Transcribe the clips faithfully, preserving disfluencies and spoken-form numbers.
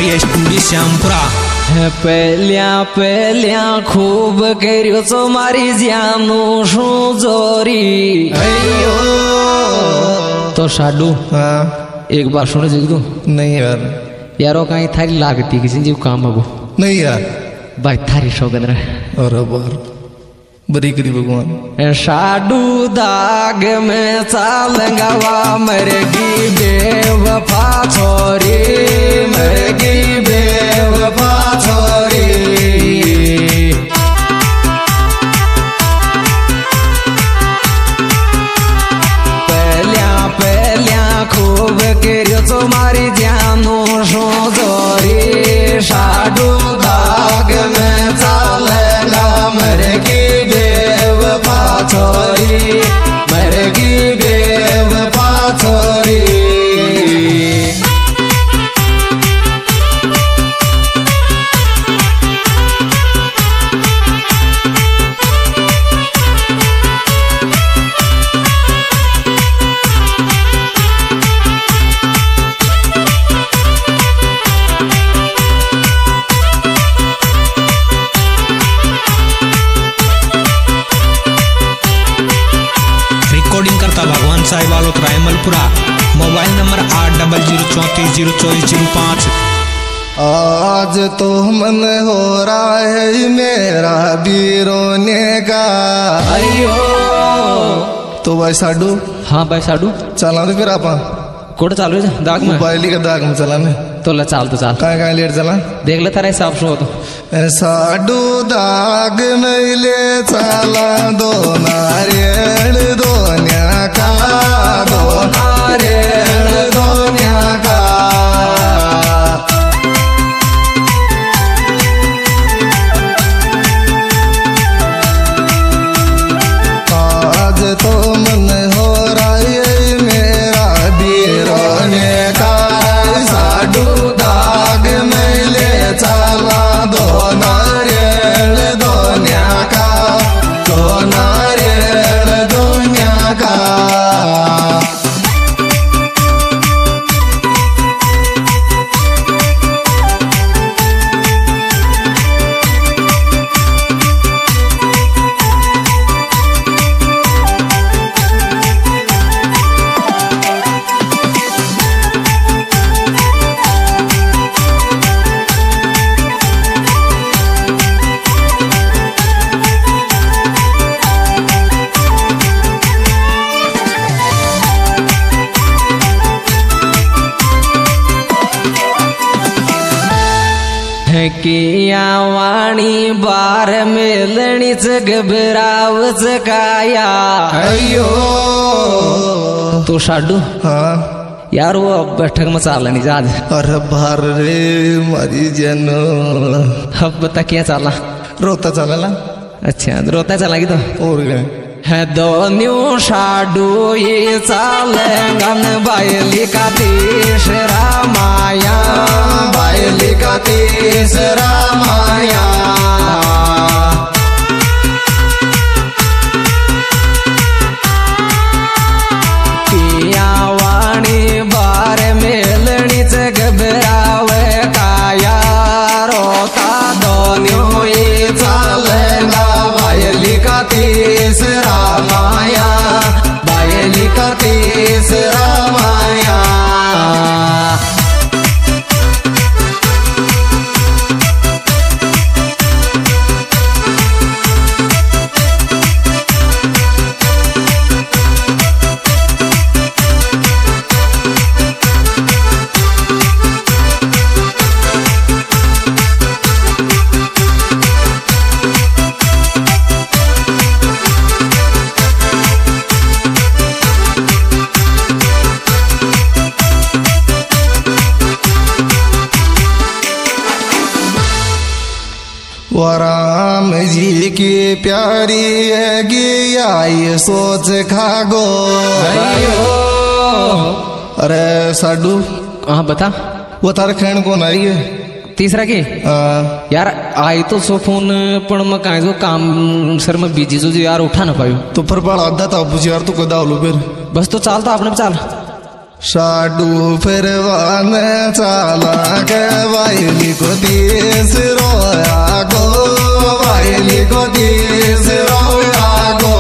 Studio Shyampura. पहल्या पहल्या खूब करियो चो मारी जानो शू जोरी अयो तो साडू हाँ एक बार सुनो जी तू नहीं यार यारो कहीं थारी लागती किसी जीव काम अब नहीं यार भाई थारी शौकत रहे और बार बड़ी करी भगवान साडू दाग में चाल गवा मरगी बेवफा छोरी मरगी बेवफा छोरी पहल्या पहल्या खूब करियो चो मारी जानो शो जोरी साडू दाग में चाल गवा मरगी छोरी मरगी बेवफा छोरी रिकॉर्डिंग करता भगवान साहिब वालों रायमलपुरा। मोबाइल नंबर आठ डबल जीरो चौंतीस जीरो चौबीस जीरो पाँच। आज तो मन हो रहा है मेरा भी रोने का अयो तो भाई साडू हाँ भाई साडू चला तो फिर आपा कोट चालू है दाग में मोबाइल के दाग में चलाने तो ले चाल तो चाल कहाँ कहाँ लेट चला देख ले तेरा हिसाब से हो तो साडू दाग नहीं ले चला दो नारियल दो न्या का दो नारियल दो न्या का आज तो मन हो रहा है मेरा भी रोने का साडू दाग नहीं ले चला दो नारियल दो न्या का दो नारियल दो न्या का किया वाणी बार मेलणीच घबरावच काया अयो तो साडू हाँ यार वो अब बैठक में चाला नहीं जा अरे बार रे मारी जन अब बता क्या चाला रोता चला ना अच्छा रोता चला की तो और गए है दोन्यू साडू ये चाले गन बायली का तीसरा माया बायली का तीसरा माया किया वाणी बार मेलणीच घबरावे काया रोता दोन्यू ये चाले गा बायली का तीसरा माया बायली का तीसरा माया वो राम जी की प्यारी है गिया ये सोच खागो अयो अरे साडू हाँ बता वो तार खैन कौन आई है तीसरा की हाँ यार आई तो सो फोन पण मैं काय जो काम सर मैं बिजी जो यार उठा ना पायो तो फिर बड़ा आधा था पूछ यार तू कदा लो फिर बस तो चाल तो आपने चाल साडू फिरवाने चाला के वायली को तीस रोया गो, वायली को तीस रोया गो।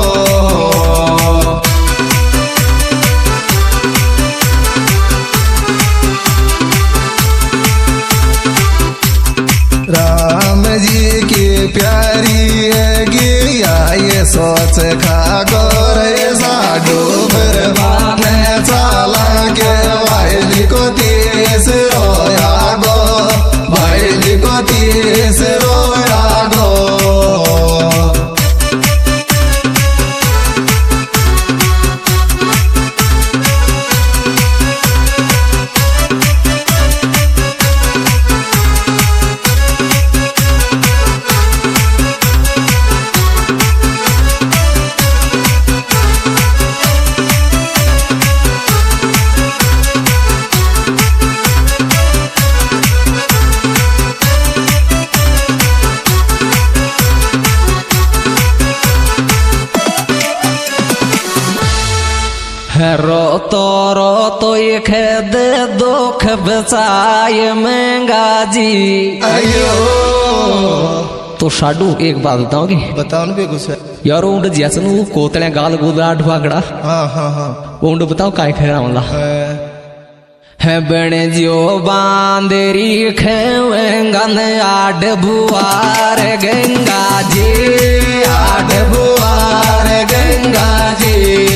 राम जी की प्यारी गिया ये सोच खा गोरे साडू फिरवाने चाला के वायली को तीस रोया गो, वायली को तीस रोया गो। रोतो रोतो ये खेद दुख बचाए महंगा जी। अयो तो साडू एक बात बताओगे? बताओ ना कुछ। यार उंड जैसे वो कोतले गाल गुदरा ढुआगड़ा। हाँ हाँ हाँ वो उंड बताओ काय खेरा वाला है बण जो बांदेरी खेवेंगा न आड बुआर गंगा जी, आड बुआर गंगा जी।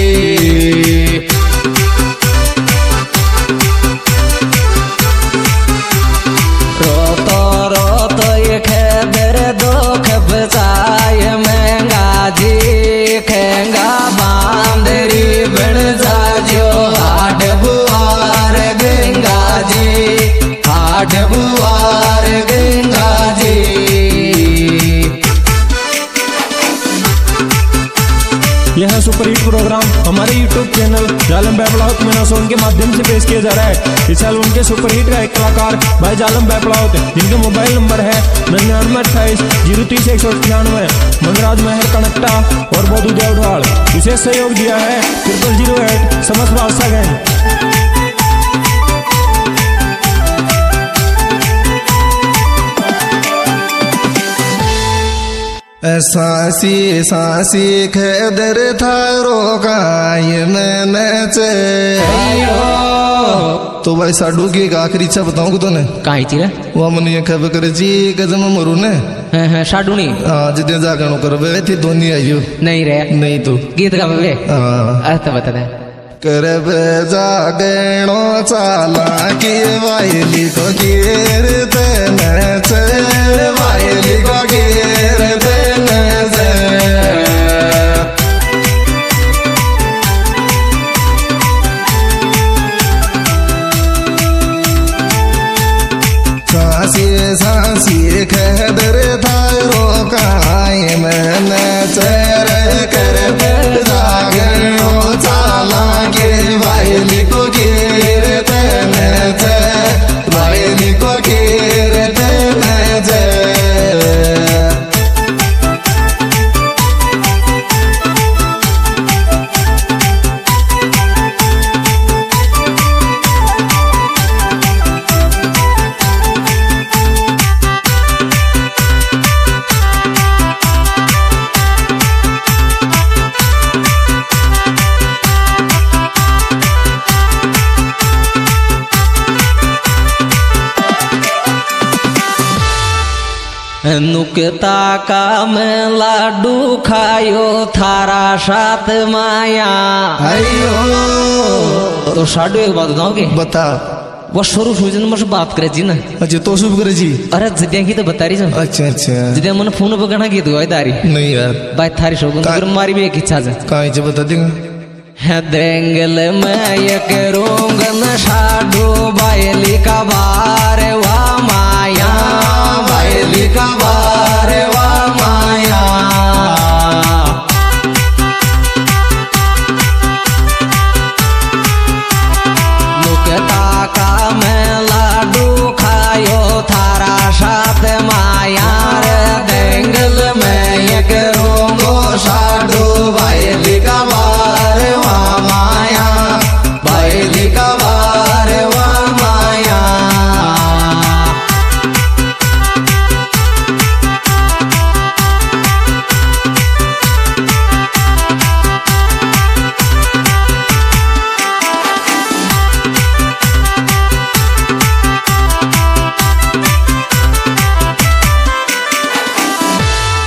रोतो रोतो ये खेबर दुख बचाए महंगा जी, खेंगा बांदरी बन जाजो आठ बुआर गंगा जी, आठ बुआर गंगा जी। यह सुपर हिट प्रोग्राम हमारे यूट्यूब चैनल जालम बैपलाउत मीना सोन के माध्यम से पेश किया जा रहा है। इस एल्बम के सुपर हिट का एक कलाकार भाई जालम बैपलाउत, जिनका मोबाइल नंबर है निन्यानवे अट्ठाईस जीरो तीस एक सौ अट्ठानवे। मनराज महर कनकटा और बोधू देवढाल। विशेष सहयोग दिया है ट्रिपल जीरो एट समस्त बादशाह गैंग। सांसी सांसी खेदर थारो काय में नचे। तो भाई साडू की एक आखिरी इच्छा बताऊं तो ने काई चीरे वो मन ये खबर करे जी कजम मरू ने। हां हां साडू नहीं हां जिते जागणो करबे थी दोनी आयो नहीं रे नहीं तो गीत गावे। हां अर्थ बता दे। करबे जागणो चाला की वायली को कीरते नचे, वायली को कीरते नचे। सांसी सांसी खेदर थारो काय में नचर कर जागरणो चाला के वायली को गिरते नचे, वायली को गिरते नचे। नुकता का मैं लाडू खायो थारा साथ माया। अयो तो साडू एक बात बताओगे? बता। वो शुरू शुरू में मुझसे बात करे जी ना। अच्छा तो शुभ करे जी। अरे जिद्या की तो बता रही जा। अच्छा अच्छा जिद्या मन फोन पर कहना की तू आई तारी नहीं यार भाई थारी शोगुन तो मारी भी एक इच्छा है। कहाँ से बता देगा? है देंगल में ये करूँगा न साडू बायली का बार वा माया, बायली का बार